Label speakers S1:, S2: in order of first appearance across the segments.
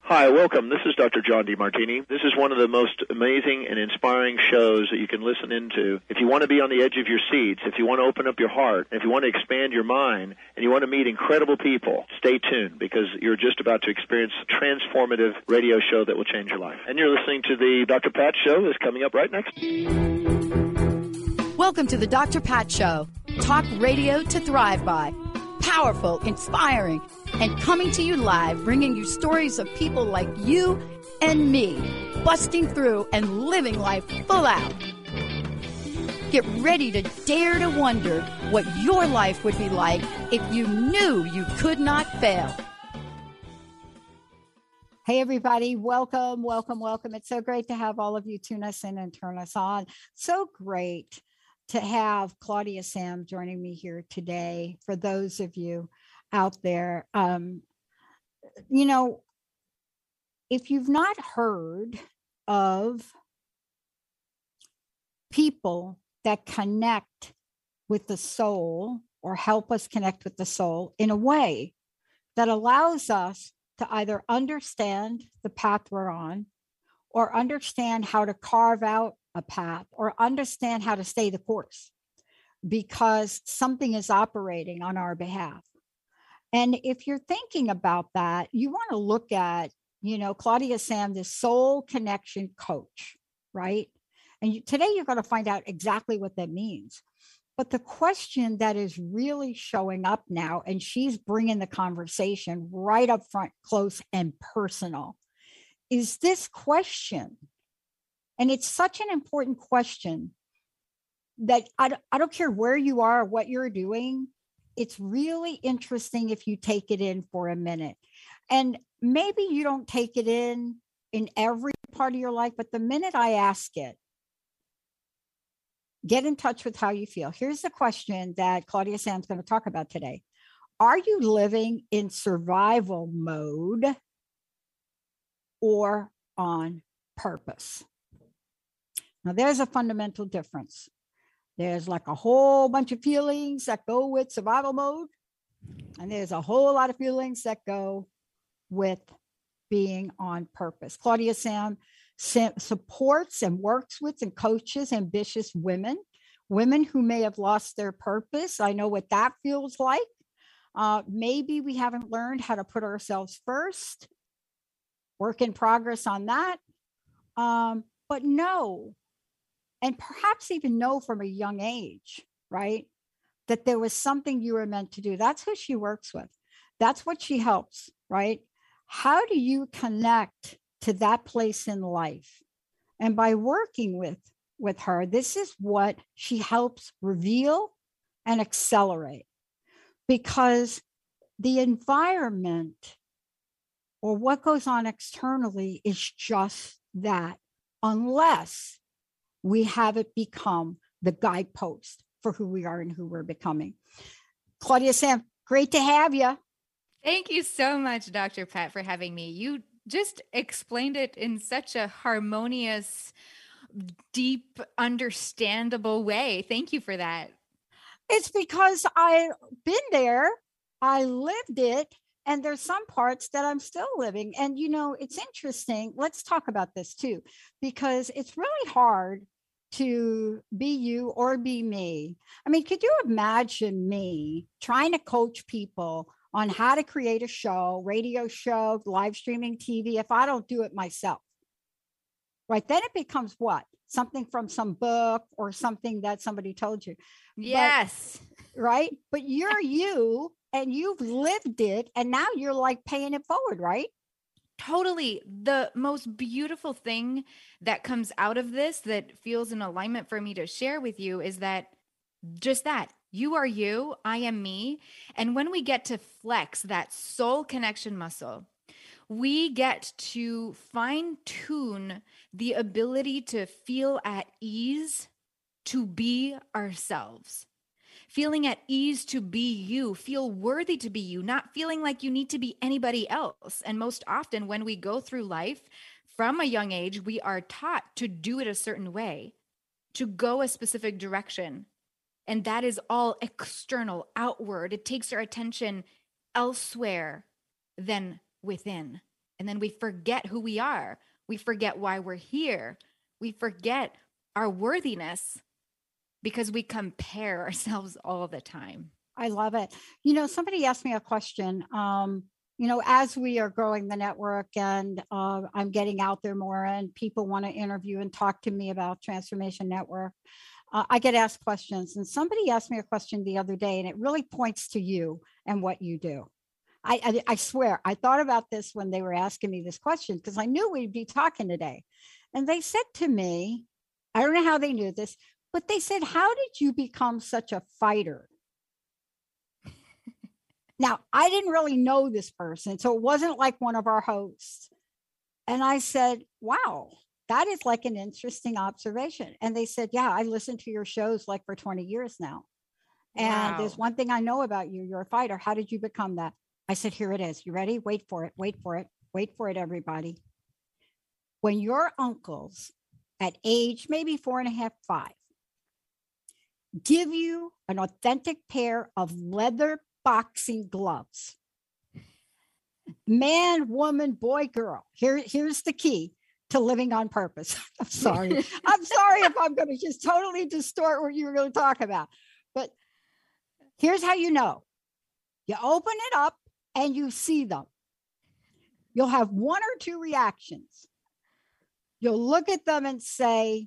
S1: Hi, welcome. This is Dr. John DeMartini. This is one of the most amazing and inspiring shows that you can listen into. If you want to be on the edge of your seats, if you want to open up your heart, if you want to expand your mind, and you want to meet incredible people, stay tuned because you're just about to experience a transformative radio show that will change your life. And you're listening to the Dr. Pat Show that's coming up right next.
S2: Welcome to the Dr. Pat Show. Talk radio to thrive by. Powerful, inspiring, and coming to you live, bringing you stories of people like you and me, busting through and living life full out. Get ready to dare to wonder what your life would be like if you knew you could not fail. Hey, everybody. Welcome, welcome, welcome. It's so great to have all of you tune us in and turn us on. So great to have Claudia Sam joining me here today. For those of you out there, if you've not heard of people that connect with the soul or help us connect with the soul in a way that allows us to either understand the path we're on or understand how to carve out a path or understand how to stay the course because something is operating on our behalf. And if you're thinking about that, you want to look at, Claudia Sam, the soul connection coach, right? And today you're going to find out exactly what that means. But the question that is really showing up now, and she's bringing the conversation right up front, close and personal, is this question. And it's such an important question that I don't care where you are or what you're doing. It's really interesting if you take it in for a minute. And maybe you don't take it in every part of your life, but the minute I ask it, get in touch with how you feel. Here's the question that Claudia Sam's going to talk about today. Are you living in survival mode or on purpose? Now, there's a fundamental difference. There's like a whole bunch of feelings that go with survival mode, and there's a whole lot of feelings that go with being on purpose. Claudia Sam supports and works with and coaches ambitious women who may have lost their purpose. I know what that feels like. Maybe we haven't learned how to put ourselves first. Work in progress on that. But no. And perhaps even know from a young age, right, that there was something you were meant to do. That's who she works with. That's what she helps, right? How do you connect to that place in life? And by working with her, this is what she helps reveal and accelerate. Because the environment or what goes on externally is just that, unless we have it become the guidepost for who we are and who we're becoming. Claudia Sam, great to have you.
S3: Thank you so much, Dr. Pat, for having me. You just explained it in such a harmonious, deep, understandable way. Thank you for that.
S2: It's because I've been there, I lived it, and there's some parts that I'm still living. And, it's interesting. Let's talk about this too, because it's really hard to be you or be me. I mean, could you imagine me trying to coach people on how to create a show, radio show, live streaming TV, if I don't do it myself? Right. Then it becomes what? Something from some book or something that somebody told you.
S3: Yes.
S2: But, right. But you're you. And you've lived it, and now you're like paying it forward, right?
S3: Totally. The most beautiful thing that comes out of this that feels in alignment for me to share with you is that just that. You are you, I am me. And when we get to flex that soul connection muscle, we get to fine tune the ability to feel at ease to be ourselves. Feeling at ease to be you, feel worthy to be you, not feeling like you need to be anybody else. And most often when we go through life from a young age, we are taught to do it a certain way, to go a specific direction. And that is all external, outward. It takes our attention elsewhere than within. And then we forget who we are. We forget why we're here. We forget our worthiness because we compare ourselves all the time.
S2: I love it. You know, somebody asked me a question. You know, as we are growing the network and I'm getting out there more and people want to interview and talk to me about Transformation Network, I get asked questions. And somebody asked me a question the other day, and it really points to you and what you do. I swear, I thought about this when they were asking me this question because I knew we'd be talking today. And they said to me, I don't know how they knew this, but they said, how did you become such a fighter? Now, I didn't really know this person, so it wasn't like one of our hosts. And I said, wow, that is like an interesting observation. And they said, yeah, I listened to your shows like for 20 years now. And there's one thing I know about you. You're a fighter. How did you become that? I said, here it is. You ready? Wait for it. Wait for it. Wait for it, everybody. When your uncles at age maybe 4.5, 5, give you an authentic pair of leather boxing gloves, man, woman, boy, girl, here's the key to living on purpose. I'm sorry. I'm sorry if I'm going to just totally distort what you were going to talk about. But here's how you know. You open it up and you see them. You'll have one or two reactions. You'll look at them and say,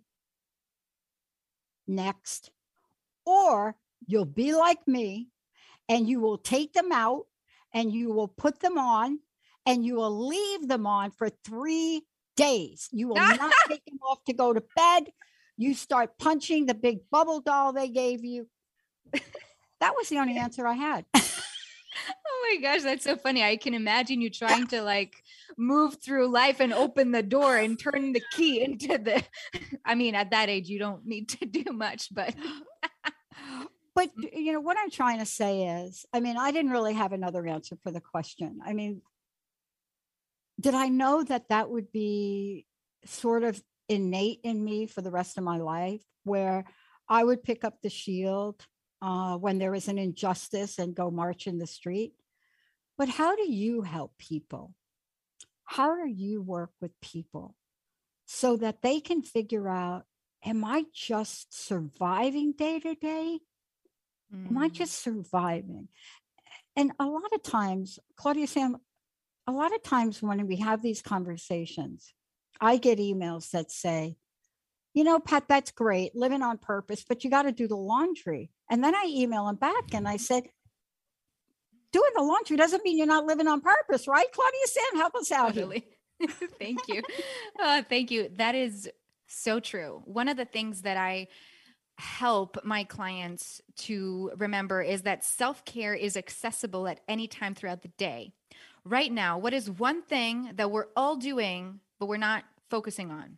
S2: next. Or you'll be like me and you will take them out and you will put them on and you will leave them on for 3 days. You will not take them off to go to bed. You start punching the big bubble doll they gave you. That was the only answer I had.
S3: Oh my gosh, that's so funny. I can imagine you trying to like move through life and open the door and turn the key into the, I mean, at that age, you don't need to do much, but.
S2: But, you know, what I'm trying to say is, I mean, I didn't really have another answer for the question. I mean, did I know that that would be sort of innate in me for the rest of my life, where I would pick up the shield when there was an injustice and go march in the street? But how do you help people? How do you work with people so that they can figure out, am I just surviving day to day? Am I just surviving? And a lot of times, Claudia, Sam, a lot of times when we have these conversations, I get emails that say, you know, Pat, that's great, living on purpose, but you got to do the laundry. And then I email them back and I said, doing the laundry doesn't mean you're not living on purpose, right? Claudia, Sam, help us out here.
S3: Thank you. Thank you. That is so true. One of the things that I help my clients to remember is that self-care is accessible at any time throughout the day. Right now, what is one thing that we're all doing, but we're not focusing on?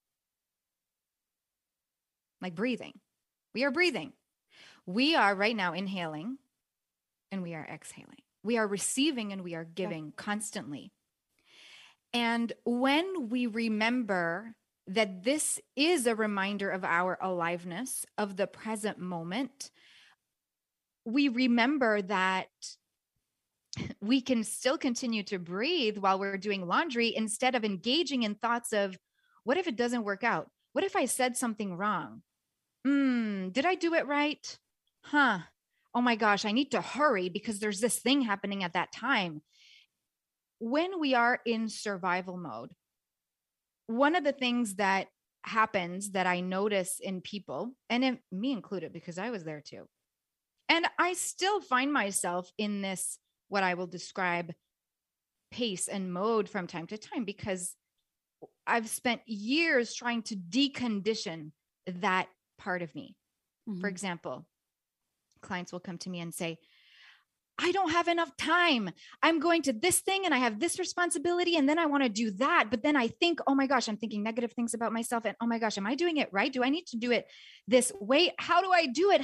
S3: Like breathing. We are breathing. We are right now inhaling and we are exhaling. We are receiving and we are giving constantly. And when we remember that this is a reminder of our aliveness, of the present moment, we remember that we can still continue to breathe while we're doing laundry instead of engaging in thoughts of, what if it doesn't work out? What if I said something wrong? Did I do it right? Oh my gosh, I need to hurry because there's this thing happening at that time. When we are in survival mode, one of the things that happens that I notice in people, and me included, because I was there too, and I still find myself in this, what I will describe pace and mode from time to time, because I've spent years trying to decondition that part of me. Mm-hmm. For example, clients will come to me and say, I don't have enough time. I'm going to this thing and I have this responsibility and then I want to do that. But then I think, oh my gosh, I'm thinking negative things about myself. And oh my gosh, am I doing it right? Do I need to do it this way? How do I do it?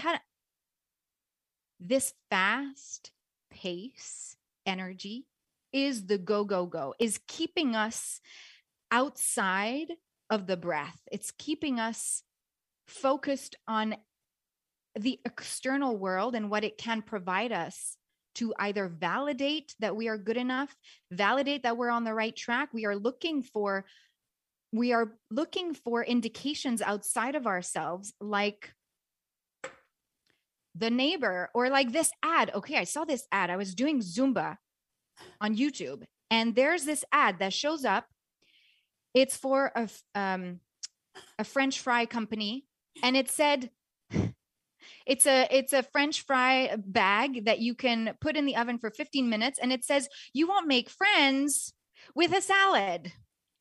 S3: This fast pace energy is the go, go, go, is keeping us outside of the breath. It's keeping us focused on the external world and what it can provide us to either validate that we are good enough, validate that we're on the right track. We are looking for indications outside of ourselves, like the neighbor, or like this ad. Okay, I saw this ad. I was doing Zumba on YouTube, and there's this ad that shows up. It's for a French fry company, and it said it's a French fry bag that you can put in the oven for 15 minutes, and it says you won't make friends with a salad.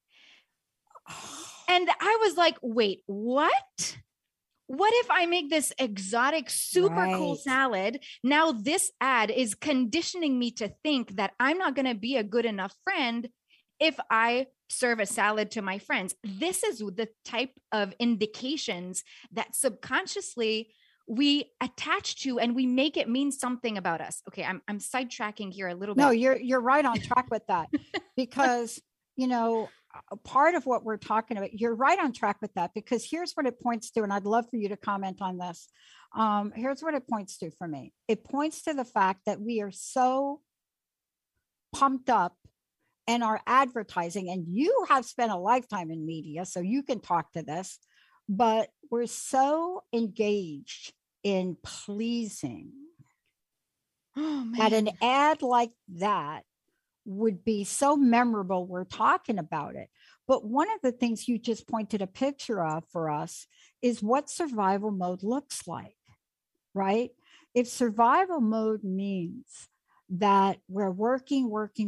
S3: And I was like, wait, what? What if I make this exotic, super cool salad? Now this ad is conditioning me to think that I'm not going to be a good enough friend if I serve a salad to my friends. This is the type of indications that subconsciously we attach to, and we make it mean something about us. Okay, I'm sidetracking here a little bit.
S2: No, you're right on track with that, because part of what we're talking about, you're right on track with that, because here's what it points to, and I'd love for you to comment on this. Here's what it points to for me. It points to the fact that we are so pumped up in our advertising, and you have spent a lifetime in media, so you can talk to this, but we're so engaged in pleasing that an ad like that would be so memorable. We're talking about it. But one of the things you just pointed a picture of for us is what survival mode looks like, right? If survival mode means that we're working,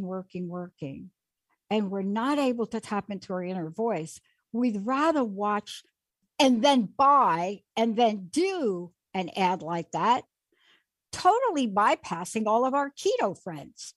S2: and we're not able to tap into our inner voice, we'd rather watch and then buy and then do an ad like that, totally bypassing all of our keto friends.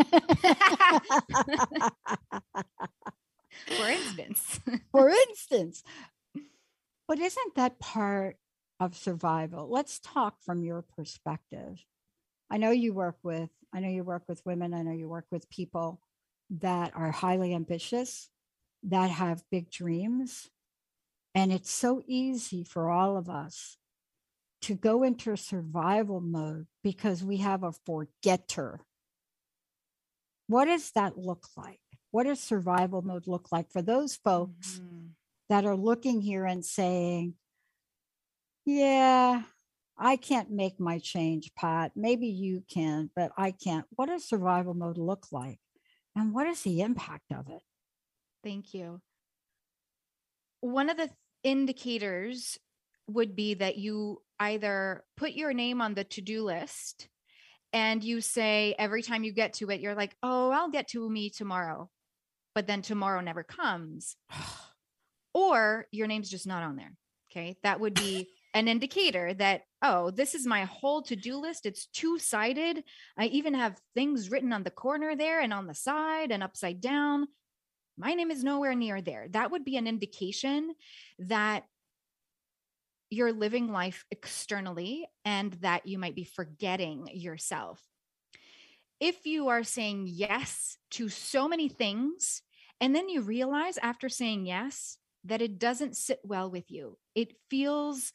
S2: For instance. But isn't that part of survival? Let's talk from your perspective. I know you work with women. I know you work with people that are highly ambitious, that have big dreams. And it's so easy for all of us to go into survival mode because we have a forgetter. What does that look like? What does survival mode look like for those folks that are looking here and saying, yeah, I can't make my change, Pat. Maybe you can, but I can't. What does survival mode look like? And what is the impact of it?
S3: Thank you. One of the indicators would be that you either put your name on the to-do list and you say every time you get to it, you're like, oh, I'll get to me tomorrow. But then tomorrow never comes. Or your name's just not on there. Okay. That would be an indicator that, oh, this is my whole to-do list. It's two-sided. I even have things written on the corner there and on the side and upside down. My name is nowhere near there. That would be an indication that you're living life externally and that you might be forgetting yourself. If you are saying yes to so many things, and then you realize after saying yes that it doesn't sit well with you, it feels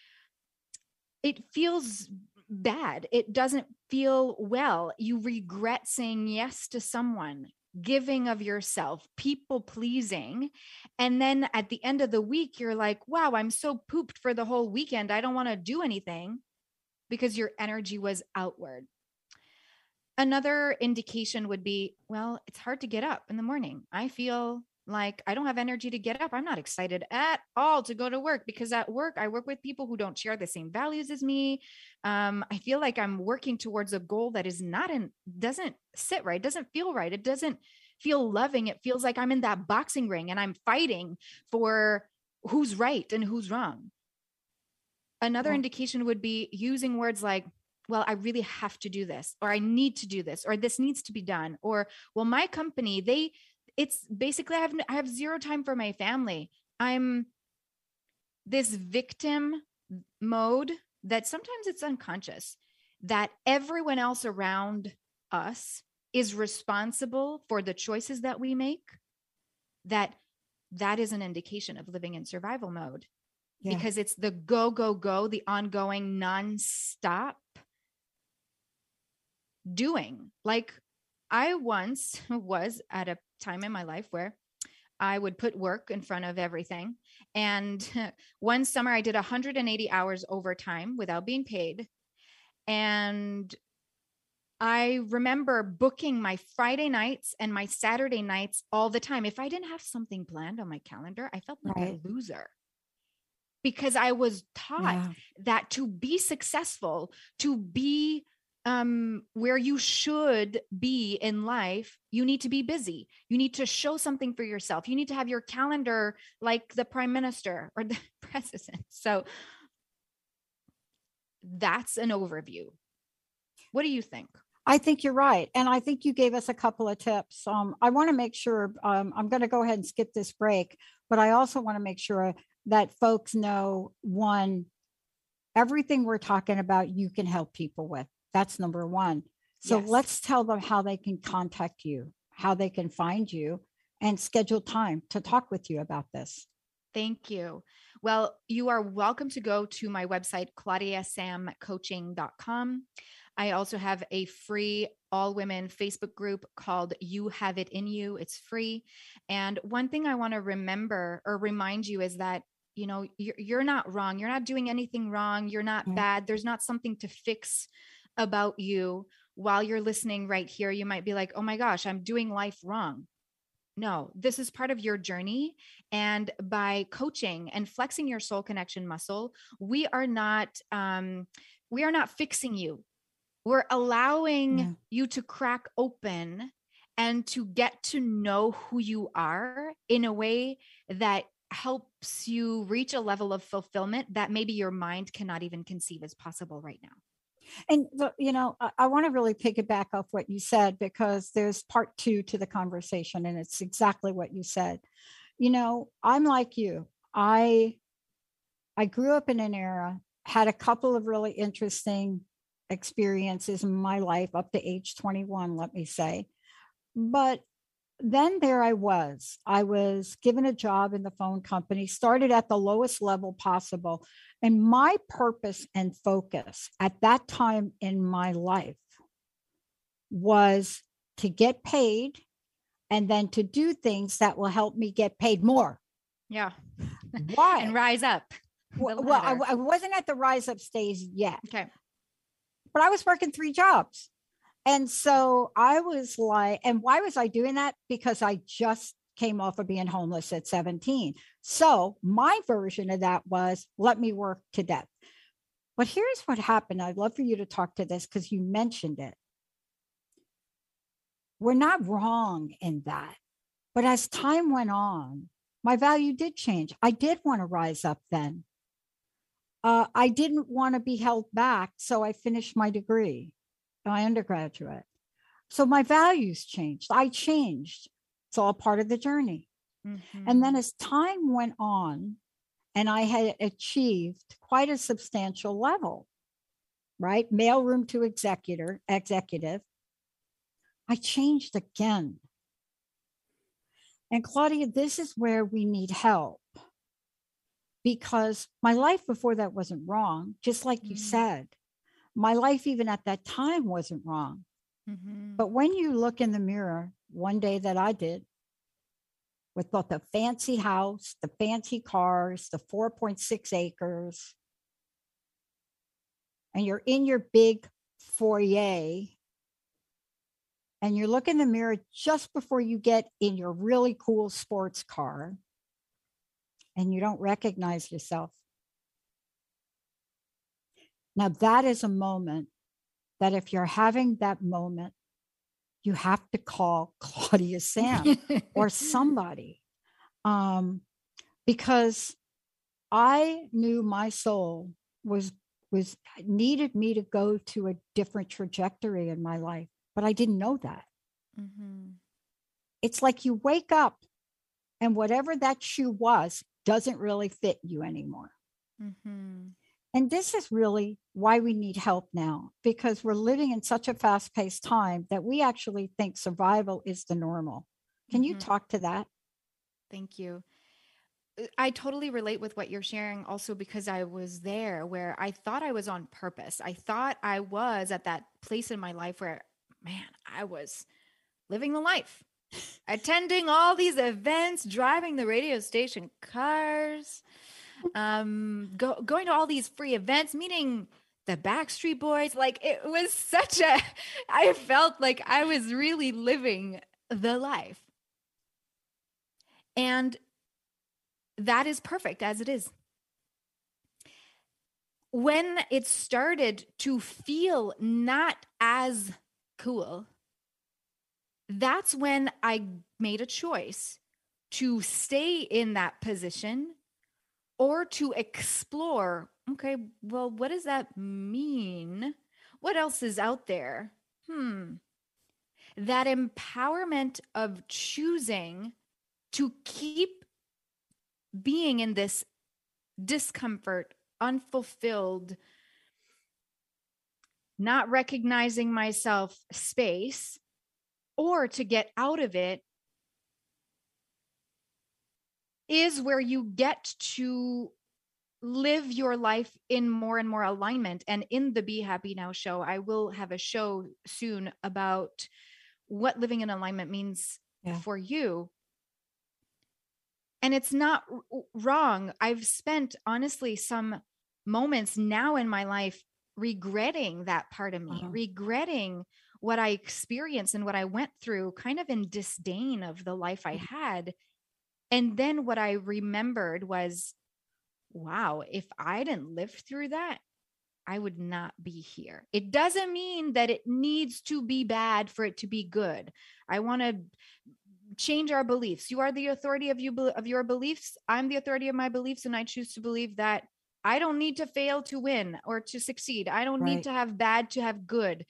S3: bad. It doesn't feel well. You regret saying yes to someone, giving of yourself, people pleasing. And then at the end of the week, you're like, wow, I'm so pooped for the whole weekend. I don't want to do anything, because your energy was outward. Another indication would be, well, it's hard to get up in the morning. I feel like I don't have energy to get up. I'm not excited at all to go to work, because at work, I work with people who don't share the same values as me. I feel like I'm working towards a goal that doesn't sit right, doesn't feel right. It doesn't feel loving. It feels like I'm in that boxing ring and I'm fighting for who's right and who's wrong. Another indication would be using words like, well, I really have to do this, or I need to do this, or this needs to be done, or, well, my company, it's basically, I have zero time for my family. I'm this victim mode that sometimes it's unconscious, that everyone else around us is responsible for the choices that we make. That is an indication of living in survival mode, because it's the go, the ongoing nonstop. doing. Like I once was at a time in my life where I would put work in front of everything. And one summer I did 180 hours overtime without being paid. And I remember booking my Friday nights and my Saturday nights all the time. If I didn't have something planned on my calendar, I felt like
S2: Right.
S3: a loser because I was taught
S2: Yeah.
S3: that to be successful, to be where you should be in life, you need to be busy. You need to show something for yourself. You need to have your calendar like the prime minister or the president. So that's an overview. What do you think?
S2: I think you're right. And I think you gave us a couple of tips. I want to make sure I'm going to go ahead and skip this break, but I also want to make sure that folks know one, everything we're talking about, you can help people with. That's number one. So
S3: Yes.
S2: let's tell them how they can contact you, how they can find you, and schedule time to talk with you about this.
S3: Thank you. Well, you are welcome to go to my website, claudiasamcoaching.com. I also have a free all women Facebook group called You Have It In You. It's free. And one thing I want to remember or remind you is that, you know, you're not wrong. You're not doing anything wrong. You're not
S2: Yeah.
S3: bad. There's not something to fix about you. While you're listening right here, you might be like, oh my gosh, I'm doing life wrong. No, this is part of your journey. And by coaching and flexing your soul connection muscle, we are not fixing you. We're allowing
S2: Yeah.
S3: you to crack open and to get to know who you are in a way that helps you reach a level of fulfillment that maybe your mind cannot even conceive as possible right now.
S2: And I want to really piggyback off what you said, because there's part two to the conversation, and it's exactly what you said. I'm like you. I grew up in an era, had a couple of really interesting experiences in my life up to age 21, let me say. But then there I was given a job in the phone company, started at the lowest level possible. And my purpose and focus at that time in my life was to get paid and then to do things that will help me get paid more.
S3: Yeah.
S2: Why?
S3: And rise up.
S2: Well, I wasn't at the rise up stage yet.
S3: Okay.
S2: But I was working 3 jobs. And so I was like, and why was I doing that? Because I just came off of being homeless at 17. So my version of that was, let me work to death. But here's what happened. I'd love for you to talk to this because you mentioned it. We're not wrong in that. But as time went on, my value did change. I did want to rise up then. I didn't want to be held back. So I finished my degree, my undergraduate. So my values changed. I changed. It's all part of the journey.
S3: Mm-hmm.
S2: And then as time went on, and I had achieved quite a substantial level, right? Mailroom to executive, I changed again. And Claudia, this is where we need help, because my life before that wasn't wrong. Just like you said, my life even at that time wasn't wrong.
S3: Mm-hmm.
S2: But when you look in the mirror, one day that I did, with both the fancy house, the fancy cars, the 4.6 acres, and you're in your big foyer, and you look in the mirror just before you get in your really cool sports car, and you don't recognize yourself. Now, that is a moment that if you're having that moment, you have to call Claudia Sam or somebody, because I knew my soul was needed me to go to a different trajectory in my life, but I didn't know that.
S3: Mm-hmm.
S2: It's like you wake up and whatever that shoe was doesn't really fit you anymore.
S3: Mm-hmm.
S2: And this is really why we need help now, because we're living in such a fast-paced time that we actually think survival is the normal. Can you talk to that?
S3: Thank you. I totally relate with what you're sharing also, because I was there where I thought I was on purpose. I thought I was at that place in my life where man, I was living the life, attending all these events, driving the radio station cars, going to all these free events, meeting the Backstreet Boys. Like, it was I felt like I was really living the life. And that is perfect as it is. When it started to feel not as cool, that's when I made a choice to stay in that position or to explore, okay, well, what does that mean? What else is out there? That empowerment of choosing to keep being in this discomfort, unfulfilled, not recognizing myself space, or to get out of it, is where you get to live your life in more and more alignment. And in the Be Happy Now show, I will have a show soon about what living in alignment means for you. And it's not wrong. I've spent, honestly, some moments now in my life regretting that part of me, regretting what I experienced and what I went through, kind of in disdain of the life I had. And then what I remembered was, wow, if I didn't live through that, I would not be here. It doesn't mean that it needs to be bad for it to be good. I want to change our beliefs. You are the authority of your beliefs. I'm the authority of my beliefs. And I choose to believe that I don't need to fail to win or to succeed. I don't need to have bad to have good.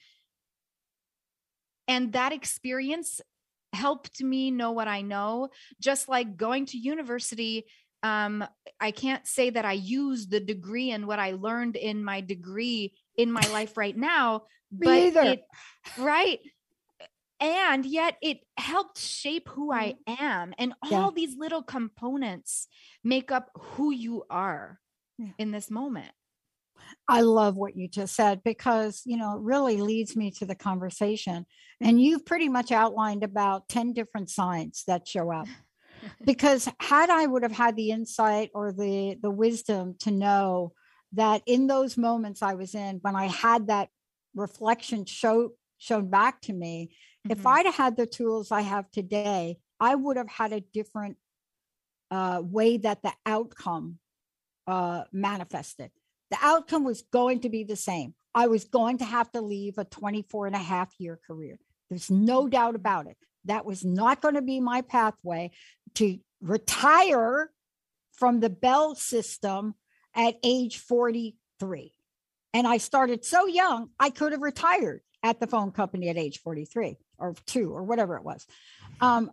S3: And that experience helped me know what I know. Just like going to university, I can't say that I use the degree and what I learned in my degree in my life right now, but right. And yet it helped shape who I am. And all these little components make up who you are in this moment.
S2: I love what you just said, because, it really leads me to the conversation. And you've pretty much outlined about 10 different signs that show up. Because had I would have had the insight or the wisdom to know that in those moments I was in, when I had that reflection shown back to me, if I'd have had the tools I have today, I would have had a different way that the outcome manifested. The outcome was going to be the same. I was going to have to leave a 24-and-a-half-year career. There's no doubt about it. That was not going to be my pathway to retire from the Bell system at age 43. And I started so young, I could have retired at the phone company at age 43 or 2 or whatever it was. But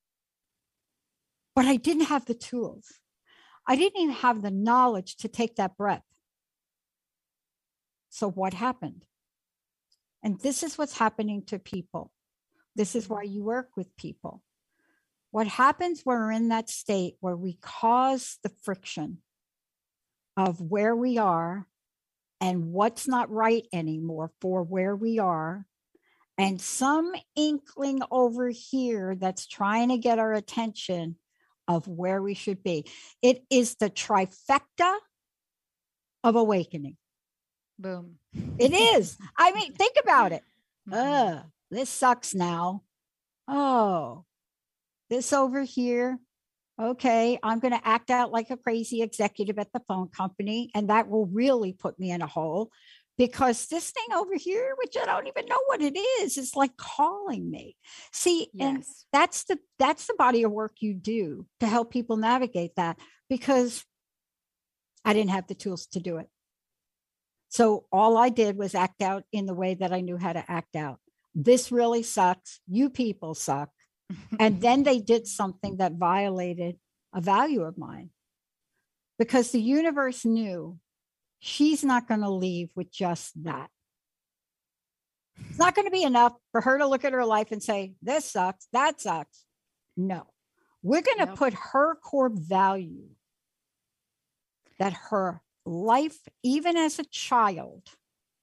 S2: I didn't have the tools. I didn't even have the knowledge to take that breath. So what happened? And this is what's happening to people. This is why you work with people. What happens when we're in that state where we cause the friction of where we are and what's not right anymore for where we are, and some inkling over here that's trying to get our attention of where we should be. It is the trifecta of awakening.
S3: Boom.
S2: It is. I mean, think about it. This sucks now. Oh, this over here. Okay, I'm going to act out like a crazy executive at the phone company, and that will really put me in a hole, because this thing over here, which I don't even know what it is like calling me. See, and that's the body of work you do to help people navigate that, because I didn't have the tools to do it. So all I did was act out in the way that I knew how to act out. This really sucks. You people suck. And then they did something that violated a value of mine, because the universe knew she's not going to leave with just that. It's not going to be enough for her to look at her life and say, this sucks, that sucks. No, we're going to put her core value, that her life, even as a child,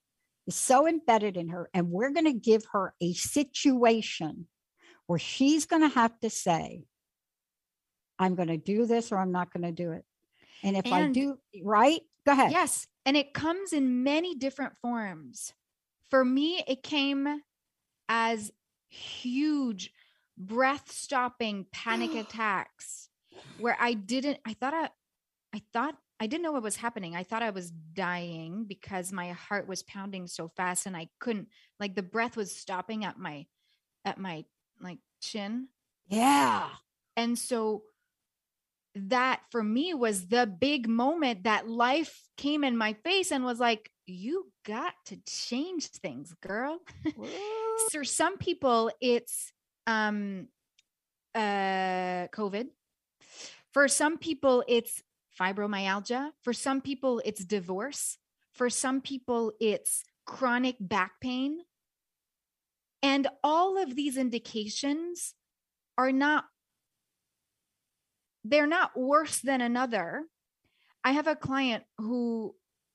S2: is so embedded in her, and we're going to give her a situation where she's going to have to say, I'm going to do this or I'm not going to do it. And if I do, right? Go ahead.
S3: Yes. And it comes in many different forms. For me, it came as huge breath-stopping panic attacks where I didn't know what was happening. I thought I was dying because my heart was pounding so fast and I couldn't, like, the breath was stopping at my like chin.
S2: Yeah.
S3: And so that for me was the big moment that life came in my face and was like, you got to change things, girl. For some people, it's COVID. For some people, it's fibromyalgia. For some people, it's divorce. For some people, it's chronic back pain. And all of these indications they're not worse than another. I have a client who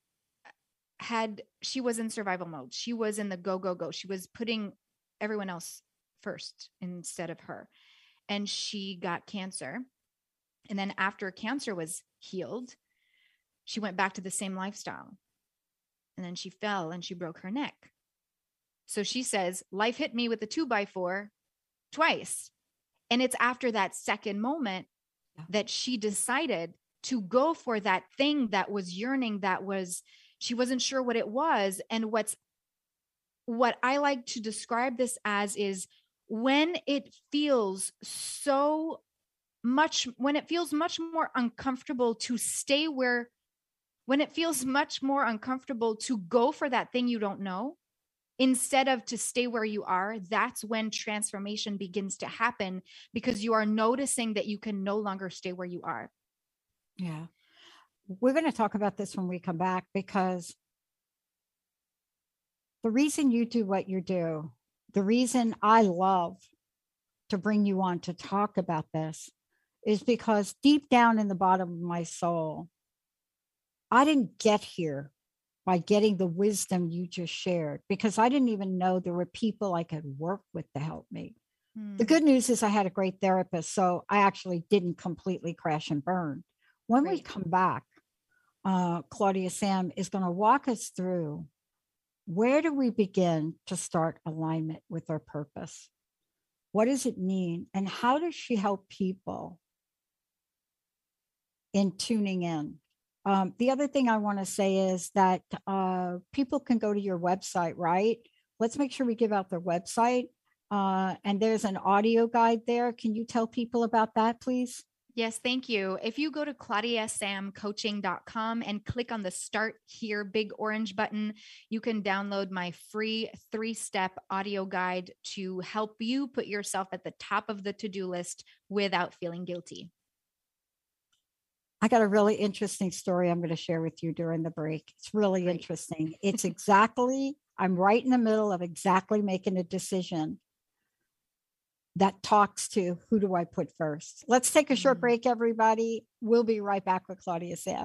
S3: she was in survival mode. She was in the go, go, go. She was putting everyone else first instead of her. And she got cancer. And then after cancer was healed, she went back to the same lifestyle. And then she fell and she broke her neck. So she says, life hit me with a 2x4 twice. And it's after that second moment that she decided to go for that thing that was yearning, she wasn't sure what it was. And what I like to describe this as is when it feels much more uncomfortable to stay when it feels much more uncomfortable to go for that thing you don't know, instead of to stay where you are, that's when transformation begins to happen, because you are noticing that you can no longer stay where you are.
S2: Yeah. We're going to talk about this when we come back, because the reason you do what you do, the reason I love to bring you on to talk about this is because deep down in the bottom of my soul, I didn't get here by getting the wisdom you just shared, because I didn't even know there were people I could work with to help me. The good news is I had a great therapist, so I actually didn't completely crash and burn. When we come back, Claudia Sam is going to walk us through, where do we begin to start alignment with our purpose? What does it mean? And how does she help people in tuning in? The other thing I want to say is that people can go to your website, right? Let's make sure we give out their website. And there's an audio guide there. Can you tell people about that, please?
S3: Yes, thank you. If you go to ClaudiaSamCoaching.com and click on the Start Here big orange button, you can download my free 3-step audio guide to help you put yourself at the top of the to-do list without feeling guilty. I
S2: got a really interesting story I'm going to share with you during the break. It's really interesting. It's I'm right in the middle of making a decision that talks to who do I put first. Let's take a short break, everybody. We'll be right back with Claudia Sam.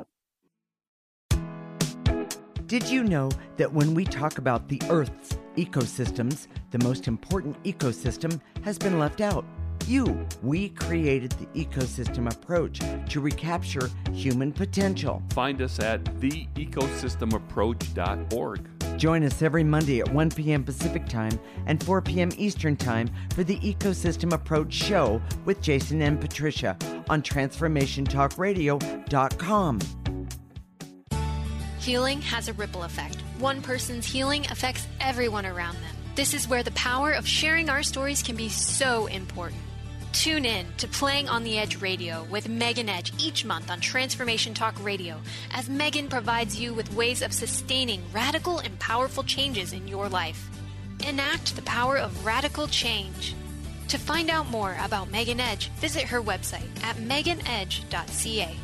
S4: Did you know that when we talk about the Earth's ecosystems, the most important ecosystem has been left out? We created the ecosystem approach to recapture human potential.
S5: Find us at theecosystemapproach.org.
S4: Join us every Monday at 1 p.m. Pacific Time and 4 p.m. Eastern Time for the Ecosystem Approach Show with Jason and Patricia on TransformationTalkRadio.com.
S6: Healing has a ripple effect. One person's healing affects everyone around them. This is where the power of sharing our stories can be so important. Tune in to Playing on the Edge Radio with Megan Edge each month on Transformation Talk Radio, as Megan provides you with ways of sustaining radical and powerful changes in your life. Enact the power of radical change. To find out more about Megan Edge, visit her website at meganedge.ca.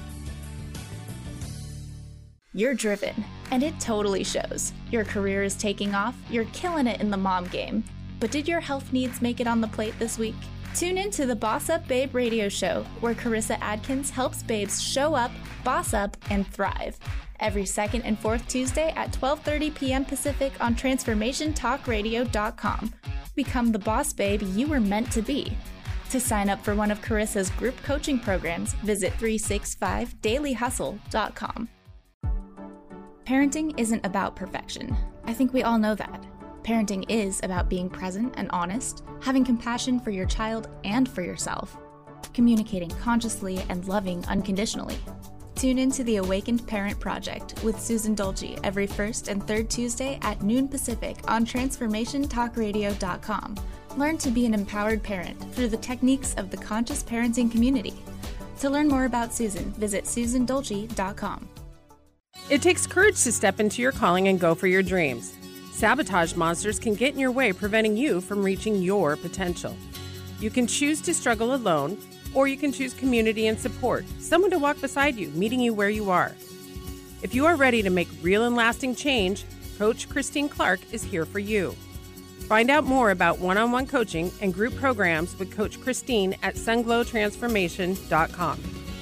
S7: You're driven, and it totally shows. Your career is taking off, you're killing it in the mom game. But did your health needs make it on the plate this week? Tune in to the Boss Up Babe radio show, where Carissa Adkins helps babes show up, boss up, and thrive. Every second and fourth Tuesday at 12:30 p.m. Pacific on TransformationTalkRadio.com. Become the boss babe you were meant to be. To sign up for one of Carissa's group coaching programs, visit 365dailyhustle.com. Parenting isn't about perfection. I think we all know that. Parenting is about being present and honest, having compassion for your child and for yourself, communicating consciously and loving unconditionally. Tune in to the Awakened Parent Project with Susan Dolce every first and third Tuesday at noon Pacific on TransformationTalkRadio.com. Learn to be an empowered parent through the techniques of the conscious parenting community. To learn more about Susan, visit susandolce.com.
S5: It takes courage to step into your calling and go for your dreams. Sabotage monsters can get in your way, preventing you from reaching your potential. You can choose to struggle alone, or you can choose community and support, someone to walk beside you, meeting you where you are. If you are ready to make real and lasting change, Coach Christine Clark is here for you. Find out more about one-on-one coaching and group programs with Coach Christine at sunglowtransformation.com.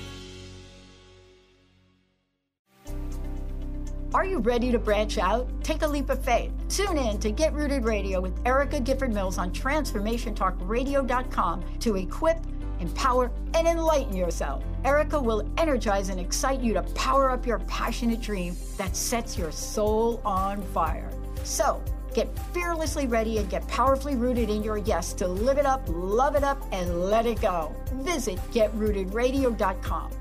S2: Are you ready to branch out? Take a leap of faith. Tune in to Get Rooted Radio with Erica Gifford Mills on TransformationTalkRadio.com to equip, empower, and enlighten yourself. Erica will energize and excite you to power up your passionate dream that sets your soul on fire. So, get fearlessly ready and get powerfully rooted in your yes to live it up, love it up, and let it go. Visit GetRootedRadio.com.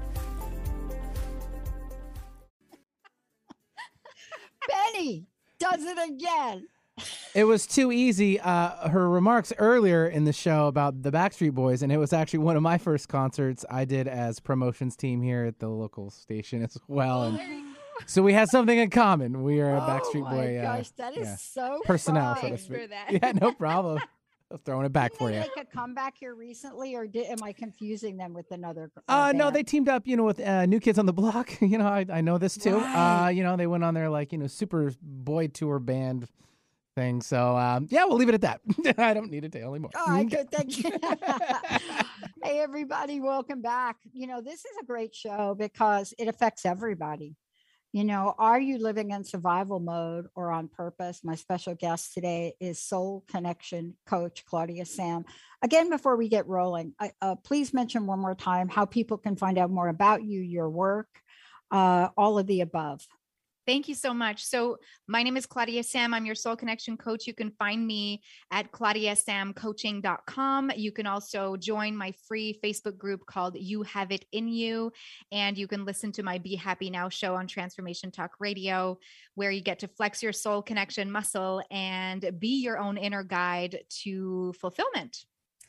S2: Benny does it again.
S8: It was too easy. Her remarks earlier in the show about the Backstreet Boys, and it was actually one of my first concerts I did as promotions team here at the local station as well. And so we had something in common. We are a Backstreet Boy.
S2: Oh my gosh, that is so
S8: personnel,
S2: fun.
S8: so to speak.
S3: For that.
S8: Yeah, no problem. I'm throwing it back for you.
S2: Did they make a comeback here recently, or am I confusing them with another?
S8: No,
S2: band?
S8: they teamed up, with New Kids on the Block. I know this too.
S2: Right.
S8: They went on their super boy tour band thing. So we'll leave it at that. I don't need to tell anymore.
S2: Oh, I could thank you. Hey, everybody, welcome back. This is a great show because it affects everybody. Are you living in survival mode or on purpose? My special guest today is Soul Connection coach Claudia Sam. Again, before we get rolling, please mention one more time how people can find out more about you, your work, all of the above.
S3: Thank you so much. So my name is Claudia Sam. I'm your Soul Connection coach. You can find me at claudiasamcoaching.com. You can also join my free Facebook group called You Have It In You. And you can listen to my Be Happy Now show on Transformation Talk Radio, where you get to flex your soul connection muscle and be your own inner guide to fulfillment.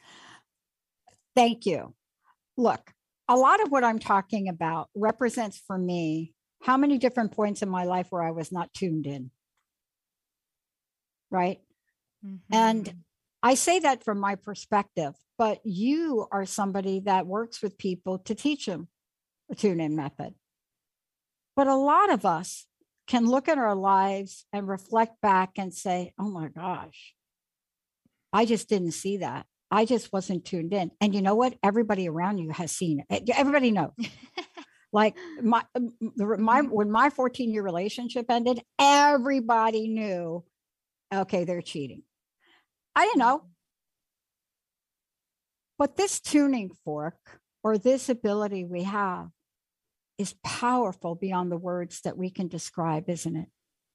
S2: Thank you. Look, a lot of what I'm talking about represents for me how many different points in my life where I was not tuned in, right? Mm-hmm. And I say that from my perspective, but you are somebody that works with people to teach them a tune-in method. But a lot of us can look at our lives and reflect back and say, oh my gosh, I just didn't see that. I just wasn't tuned in. And you know what? Everybody around you has seen it. Everybody knows. Like when my 14-year relationship ended, everybody knew, okay, they're cheating. I didn't know. But this tuning fork or this ability we have is powerful beyond the words that we can describe, isn't it?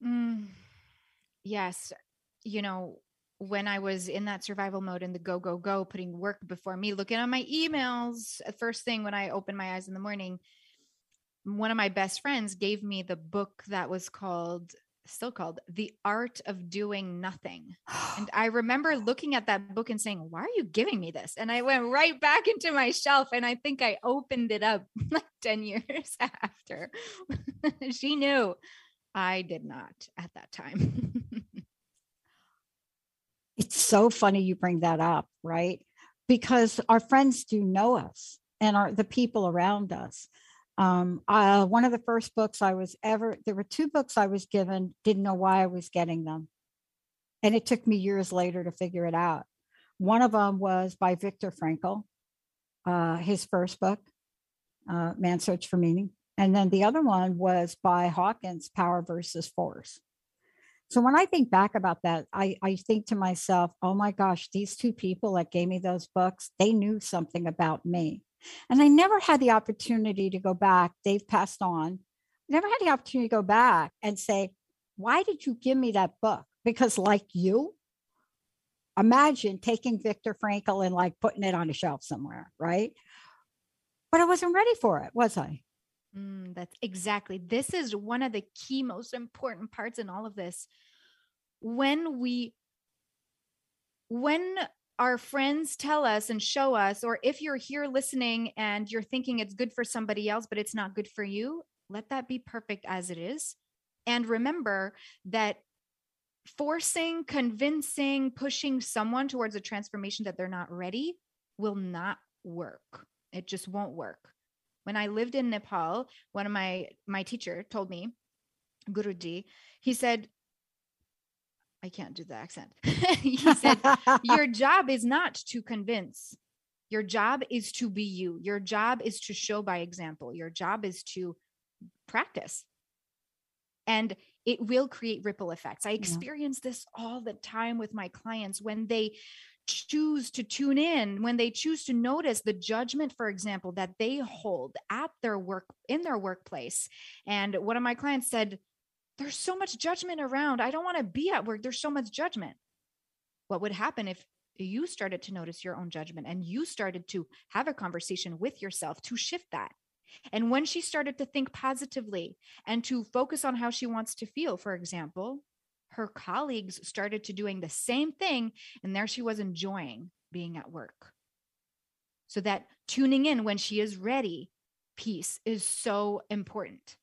S3: Yes. When I was in that survival mode in the go, putting work before me, looking at my emails, first thing when I opened my eyes in the morning, one of my best friends gave me the book that was still called The Art of Doing Nothing. And I remember looking at that book and saying, why are you giving me this? And I went right back into my shelf. And I think I opened it up like 10 years after. She knew. I did not at that time.
S2: It's so funny you bring that up, right? Because our friends do know us and the people around us. One of the first books there were 2 books I was given, didn't know why I was getting them. And it took me years later to figure it out. One of them was by Viktor Frankl, his first book, Man's Search for Meaning. And then the other one was by Hawkins, Power versus Force. So when I think back about that, I think to myself, oh my gosh, these two people that gave me those books, they knew something about me. And I never had the opportunity to go back. They've passed on. Never had the opportunity to go back and say, why did you give me that book? Because like you, imagine taking Viktor Frankl and like putting it on a shelf somewhere, right? But I wasn't ready for it, was I?
S3: That's exactly. This is one of the key, most important parts in all of this. When our friends tell us and show us, or if you're here listening and you're thinking it's good for somebody else, but it's not good for you, let that be perfect as it is. And remember that forcing, convincing, pushing someone towards a transformation that they're not ready will not work. It just won't work. When I lived in Nepal, one of my teacher told me, Guruji, he said, I can't do the accent. He said, your job is not to convince. Your job is to be you. Your job is to show by example. Your job is to practice. And it will create ripple effects. I experience this all the time with my clients when they choose to tune in, when they choose to notice the judgment, for example, that they hold at their work, in their workplace. And one of my clients said, there's so much judgment around. I don't want to be at work. There's so much judgment. What would happen if you started to notice your own judgment and you started to have a conversation with yourself to shift that? And when she started to think positively and to focus on how she wants to feel, for example, her colleagues started to doing the same thing. And there she was enjoying being at work. So that tuning in when she is ready piece is so important.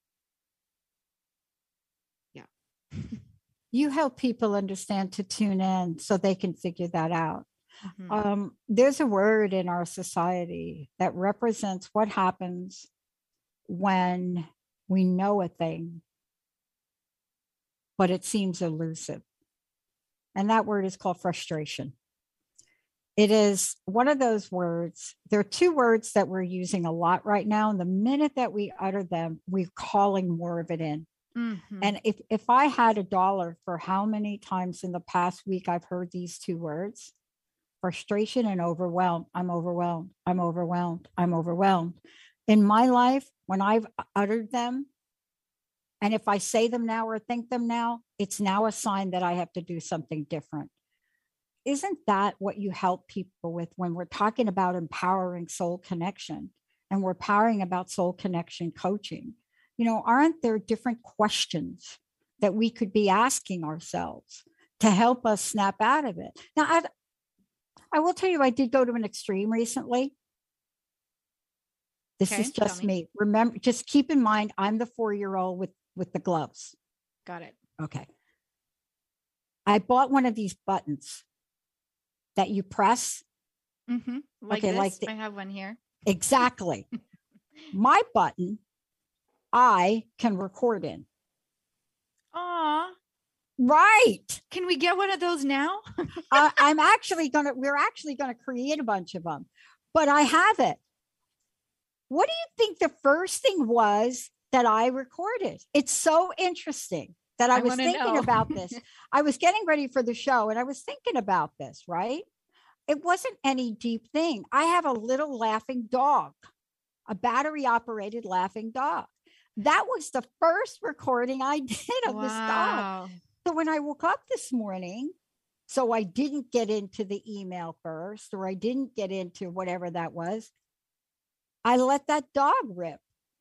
S3: Yeah.
S2: You help people understand to tune in so they can figure that out. There's a word in our society that represents what happens when we know a thing, but it seems elusive. And that word is called frustration. It is one of those words. There are two words that we're using a lot right now. And the minute that we utter them, we're calling more of it in. And if I had $1 for how many times in the past week I've heard these two words, frustration and overwhelmed. I'm overwhelmed. I'm overwhelmed. I'm overwhelmed. In my life, when I've uttered them, and if I say them now or think them now, it's now a sign that I have to do something different. Isn't that what you help people with when we're talking about empowering soul connection and we're powering about soul connection coaching? You know, aren't there different questions that we could be asking ourselves to help us snap out of it? Now, I will tell you, I did go to an extreme recently. This is just me. Remember, just keep in mind, I'm the 4-year-old with the gloves.
S3: Got it.
S2: Okay. I bought one of these buttons that you press.
S3: Like this. I have one here.
S2: Exactly. My button, I can record in.
S3: Aw.
S2: Right.
S3: Can we get one of those now?
S2: we're actually going to create a bunch of them, but I have it. What do you think the first thing was that I recorded? It's so interesting that I was thinking about this. I was getting ready for the show and I was thinking about this, right? It wasn't any deep thing. I have a little laughing dog, a battery operated laughing dog. That was the first recording I did of this dog. So when I woke up this morning, so I didn't get into the email first, or I didn't get into whatever that was, I let that dog rip.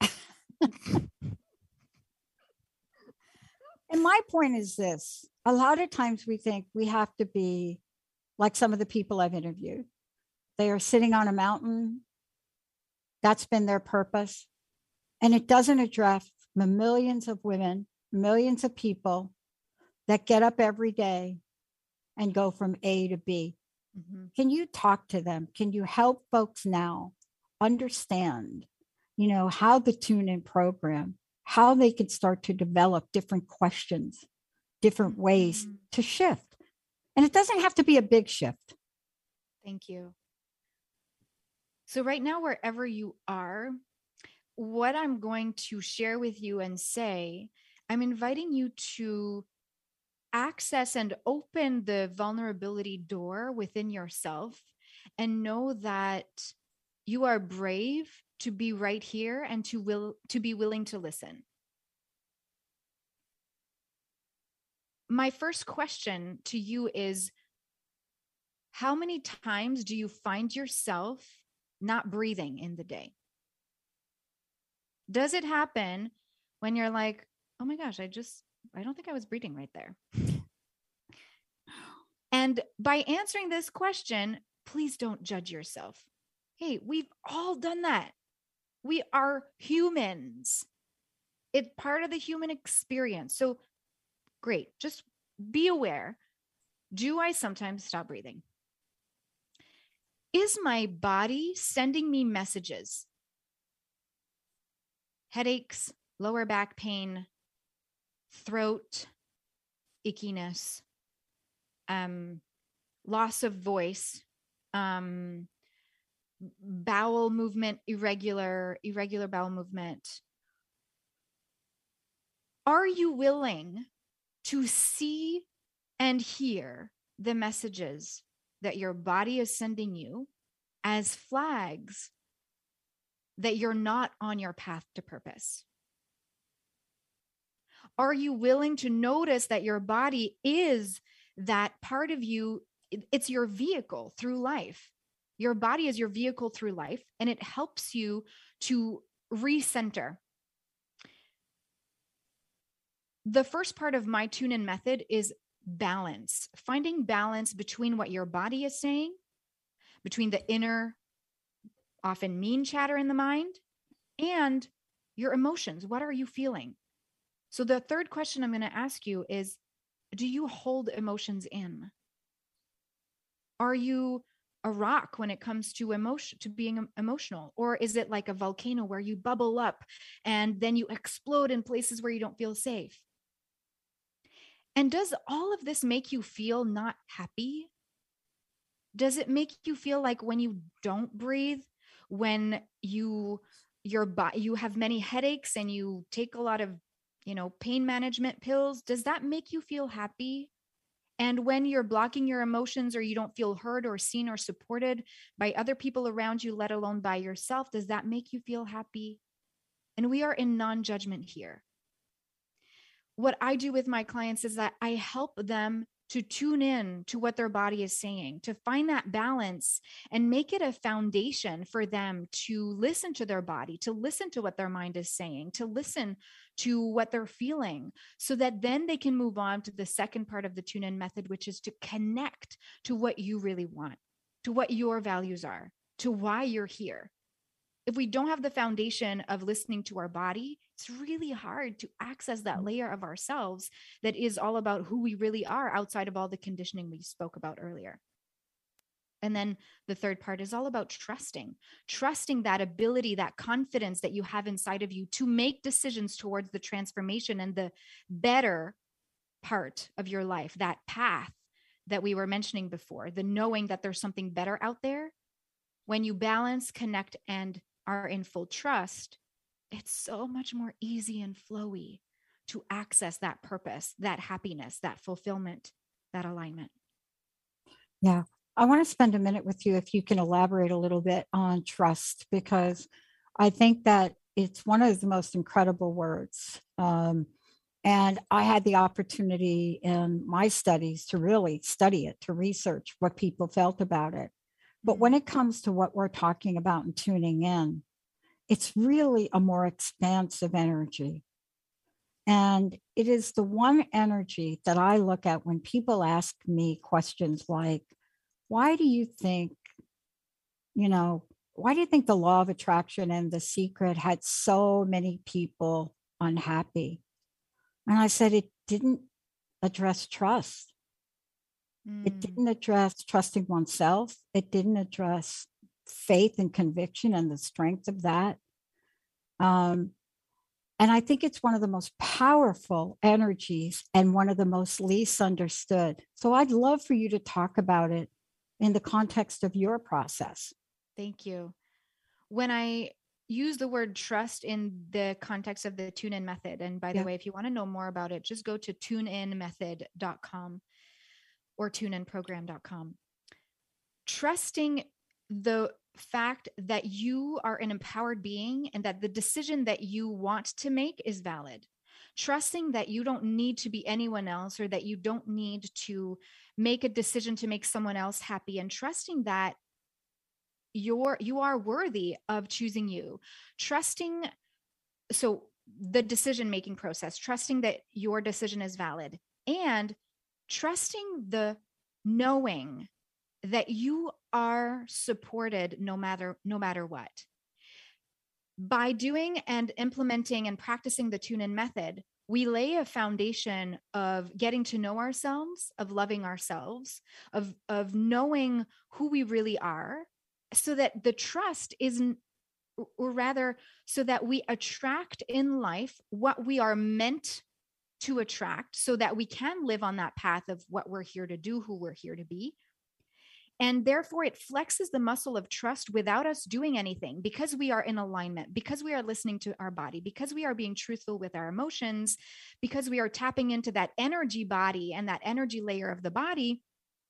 S2: And my point is this. A lot of times we think we have to be like some of the people I've interviewed. They are sitting on a mountain. That's been their purpose. And it doesn't address the millions of women, millions of people that get up every day and go from A to B. Can you talk to them? Can you help folks now understand, how the tune-in program, how they can start to develop different questions, different ways to shift? And it doesn't have to be a big shift.
S3: Thank you. So right now, wherever you are, what I'm going to share with you and say, I'm inviting you to access and open the vulnerability door within yourself and know that you are brave to be right here and to be willing to listen. My first question to you is, how many times do you find yourself not breathing in the day? Does it happen when you're like, oh my gosh, I don't think I was breathing right there? And by answering this question, please don't judge yourself. Hey, we've all done that. We are humans. It's part of the human experience. So great. Just be aware. Do I sometimes stop breathing? Is my body sending me messages? Headaches, lower back pain, throat, ickiness, loss of voice, bowel movement, irregular bowel movement. Are you willing to see and hear the messages that your body is sending you as flags that you're not on your path to purpose? Are you willing to notice that your body is that part of you? It's your vehicle through life. Your body is your vehicle through life, and it helps you to recenter. The first part of my tune-in method is balance, finding balance between what your body is saying, between the inner, often mean chatter in the mind, and your emotions. What are you feeling? So the third question I'm going to ask you is, do you hold emotions in? Are you a rock when it comes to emotion, to being emotional? Or is it like a volcano where you bubble up and then you explode in places where you don't feel safe? And does all of this make you feel not happy? Does it make you feel like when you don't breathe, when you have many headaches and you take a lot of, pain management pills, does that make you feel happy? And when you're blocking your emotions or you don't feel heard or seen or supported by other people around you, let alone by yourself, does that make you feel happy? And we are in non-judgment here. What I do with my clients is that I help them to tune in to what their body is saying, to find that balance and make it a foundation for them to listen to their body, to listen to what their mind is saying, to listen to what they're feeling, so that then they can move on to the second part of the tune-in method, which is to connect to what you really want, to what your values are, to why you're here. If we don't have the foundation of listening to our body, it's really hard to access that layer of ourselves that is all about who we really are outside of all the conditioning we spoke about earlier. And then the third part is all about trusting that ability, that confidence that you have inside of you to make decisions towards the transformation and the better part of your life, that path that we were mentioning before, the knowing that there's something better out there. When you balance, connect, and are in full trust, it's so much more easy and flowy to access that purpose, that happiness, that fulfillment, that alignment.
S2: Yeah. I want to spend a minute with you if you can elaborate a little bit on trust, because I think that it's one of the most incredible words. And I had the opportunity in my studies to really study it, to research what people felt about it. But when it comes to what we're talking about and tuning in, it's really a more expansive energy. And it is the one energy that I look at when people ask me questions like, why do you think the law of attraction and The Secret had so many people unhappy? And I said, it didn't address trust. It didn't address trusting oneself. It didn't address faith and conviction and the strength of that. And I think it's one of the most powerful energies and one of the most least understood. So I'd love for you to talk about it in the context of your process.
S3: Thank you. When I use the word trust in the context of the tune-in method, and by the way, if you want to know more about it, just go to tuneinmethod.com or tuneinprogram.com. Trusting the fact that you are an empowered being and that the decision that you want to make is valid. Trusting that you don't need to be anyone else, or that you don't need to make a decision to make someone else happy, and trusting that you are worthy of choosing you. Trusting, so the decision-making process, trusting that your decision is valid, and trusting the knowing that you are supported no matter what. By doing and implementing and practicing the tune-in method, we lay a foundation of getting to know ourselves, of loving ourselves, of knowing who we really are, so that the trust isn't, or rather, so that we attract in life what we are meant to attract, so that we can live on that path of what we're here to do, who we're here to be. And therefore, it flexes the muscle of trust without us doing anything, because we are in alignment, because we are listening to our body, because we are being truthful with our emotions, because we are tapping into that energy body and that energy layer of the body.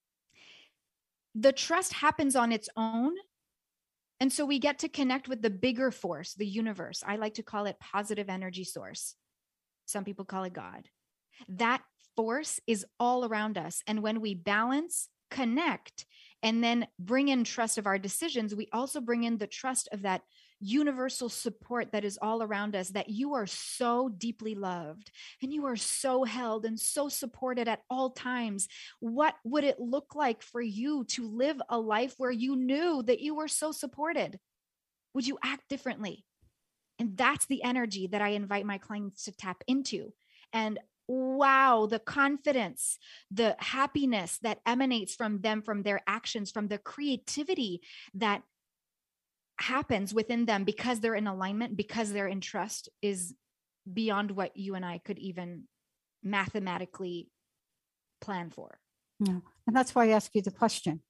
S3: The trust happens on its own. And so we get to connect with the bigger force, the universe. I like to call it positive energy source. Some people call it God. That force is all around us. And when we balance, connect, and then bring in trust of our decisions, we also bring in the trust of that universal support that is all around us, that you are so deeply loved and you are so held and so supported at all times. What would it look like for you to live a life where you knew that you were so supported? Would you act differently? And that's the energy that I invite my clients to tap into. And wow, the confidence, the happiness that emanates from them, from their actions, from the creativity that happens within them because they're in alignment, because they're in trust, is beyond what you and I could even mathematically plan for.
S2: Yeah. And that's why I ask you the question,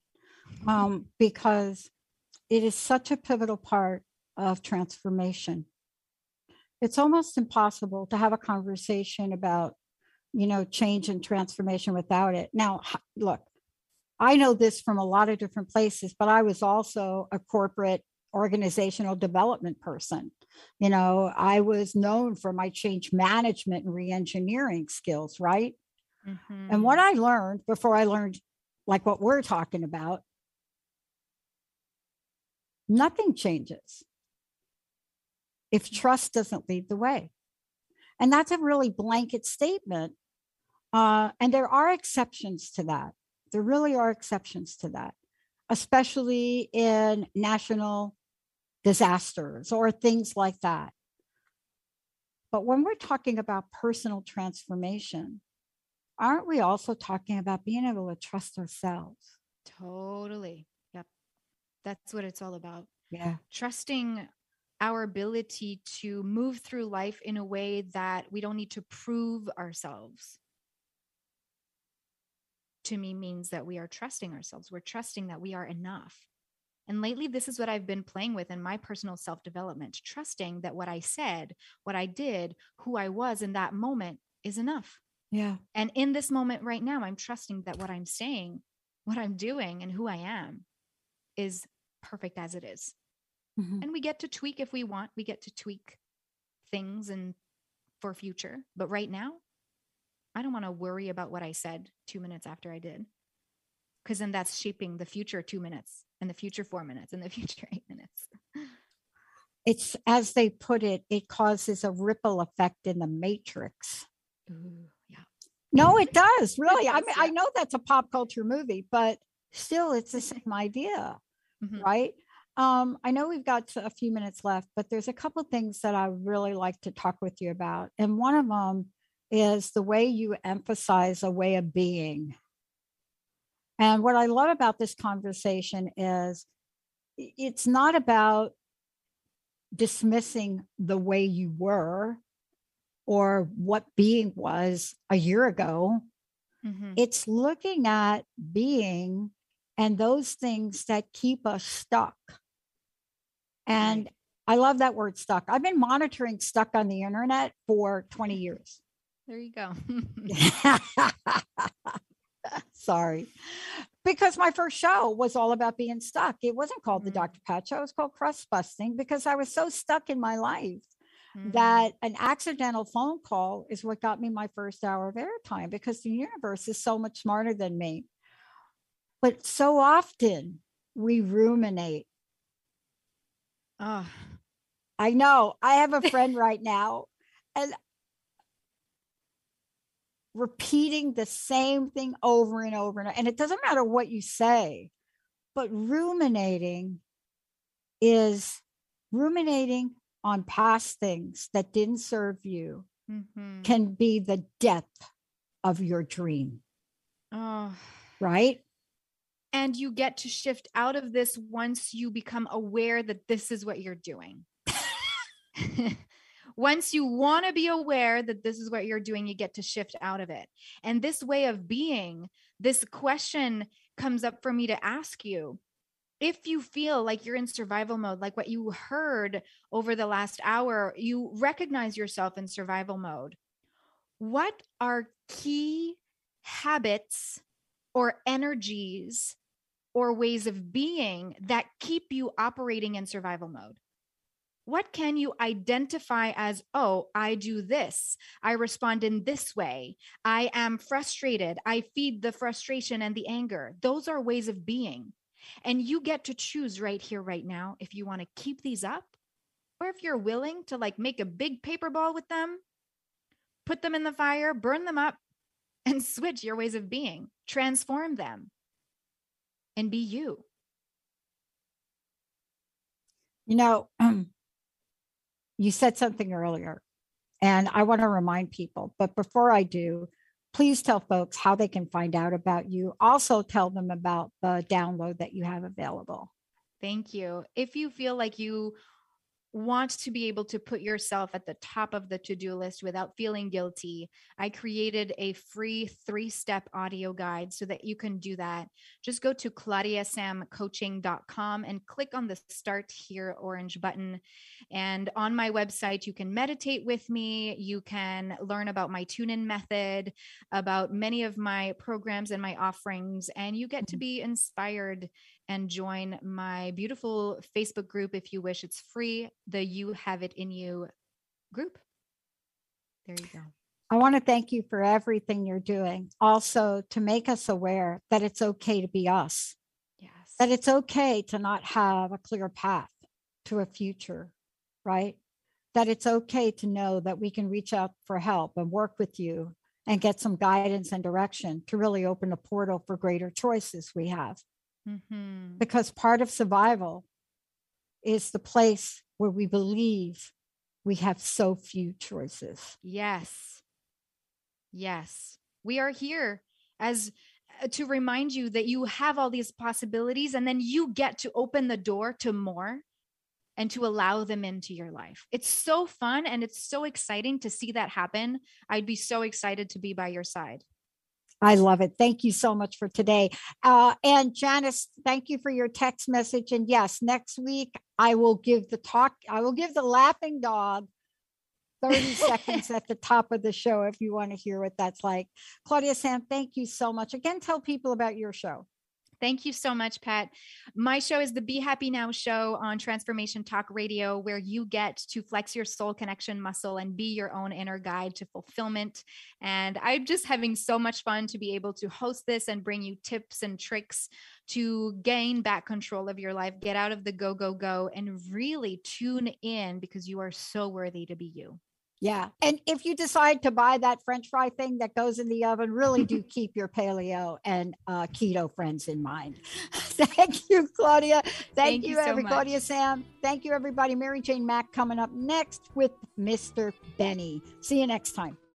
S2: because it is such a pivotal part of transformation. It's almost impossible to have a conversation about, change and transformation without it. Now, look, I know this from a lot of different places, but I was also a corporate organizational development person. I was known for my change management and re-engineering skills, right? Mm-hmm. And what I learned before I learned like what we're talking about, nothing changes if trust doesn't lead the way. And that's a really blanket statement. And there are exceptions to that. There really are exceptions to that, especially in national disasters or things like that. But when we're talking about personal transformation, aren't we also talking about being able to trust ourselves?
S3: Totally. Yep. That's what it's all about.
S2: Yeah.
S3: Trusting our ability to move through life in a way that we don't need to prove ourselves, to me, means that we are trusting ourselves. We're trusting that we are enough. And lately, this is what I've been playing with in my personal self-development, trusting that what I said, what I did, who I was in that moment is enough.
S2: Yeah.
S3: And in this moment right now, I'm trusting that what I'm saying, what I'm doing, and who I am is perfect as it is. Mm-hmm. And we get to tweak if we want. We get to tweak things and for future. But right now, I don't want to worry about what I said 2 minutes after I did, because then that's shaping the future 2 minutes and the future 4 minutes and the future 8 minutes.
S2: It's, as they put it, it causes a ripple effect in the matrix.
S3: Ooh, yeah.
S2: No, it does. Really. I mean, I know that's a pop culture movie, but still it's the same idea, mm-hmm. right? I know we've got a few minutes left, but there's a couple of things that I really like to talk with you about. And one of them is the way you emphasize a way of being. And what I love about this conversation is it's not about dismissing the way you were or what being was a year ago. Mm-hmm. It's looking at being and those things that keep us stuck. And I love that word stuck. I've been monitoring stuck on the internet for 20 years.
S3: There you go.
S2: Sorry. Because my first show was all about being stuck. It wasn't called the Dr. Pat Show. It was called Crust Busting, because I was so stuck in my life that an accidental phone call is what got me my first hour of airtime, because the universe is so much smarter than me. But so often we ruminate.
S3: Oh,
S2: I know. I have a friend right now, and repeating the same thing over and over. And it doesn't matter what you say, but ruminating is ruminating on past things that didn't serve you can be the death of your dream.
S3: Oh,
S2: right?
S3: And you get to shift out of this once you become aware that this is what you're doing. Once you want to be aware that this is what you're doing, you get to shift out of it. And this way of being, this question comes up for me to ask you. If you feel like you're in survival mode, like what you heard over the last hour, you recognize yourself in survival mode. What are key habits or energies or ways of being that keep you operating in survival mode? What can you identify as, oh, I do this. I respond in this way. I am frustrated. I feed the frustration and the anger. Those are ways of being. And you get to choose right here, right now, if you want to keep these up, or if you're willing to like make a big paper ball with them, put them in the fire, burn them up, and switch your ways of being, transform them, and be you.
S2: You know, you said something earlier, and I want to remind people, but before I do, please tell folks how they can find out about you. Also tell them about the download that you have available.
S3: Thank you. If you feel like you want to be able to put yourself at the top of the to-do list without feeling guilty, I created a free 3-step audio guide so that you can do that. Just go to claudiasamcoaching.com and click on the Start Here orange button. And on my website, you can meditate with me. You can learn about my tune-in method, about many of my programs and my offerings, and you get to be inspired and join my beautiful Facebook group if you wish. It's free, the You Have It In You group. There you go.
S2: I want to thank you for everything you're doing. Also, to make us aware that it's okay to be us.
S3: Yes.
S2: That it's okay to not have a clear path to a future, right? That it's okay to know that we can reach out for help and work with you and get some guidance and direction to really open a portal for greater choices we have.
S3: Mm-hmm.
S2: Because part of survival is the place where we believe we have so few choices.
S3: Yes. Yes. We are here as to remind you that you have all these possibilities, and then you get to open the door to more and to allow them into your life. It's so fun and it's so exciting to see that happen. I'd be so excited to be by your side.
S2: I love it. Thank you so much for today. And Janice, thank you for your text message. And yes, next week I will give the laughing dog 30 seconds at the top of the show if you want to hear what that's like. Claudia Sam, thank you so much. Again, tell people about your show.
S3: Thank you so much, Pat. My show is the Be Happy Now show on Transformation Talk Radio, where you get to flex your soul connection muscle and be your own inner guide to fulfillment. And I'm just having so much fun to be able to host this and bring you tips and tricks to gain back control of your life, get out of the go, go, go, and really tune in, because you are so worthy to be you.
S2: Yeah. And if you decide to buy that French fry thing that goes in the oven, really do keep your paleo and keto friends in mind. Thank you, Claudia. Thank you,
S3: so much.
S2: Claudia Sam. Thank you, everybody. Mary Jane Mack coming up next with Mr. Benny. See you next time.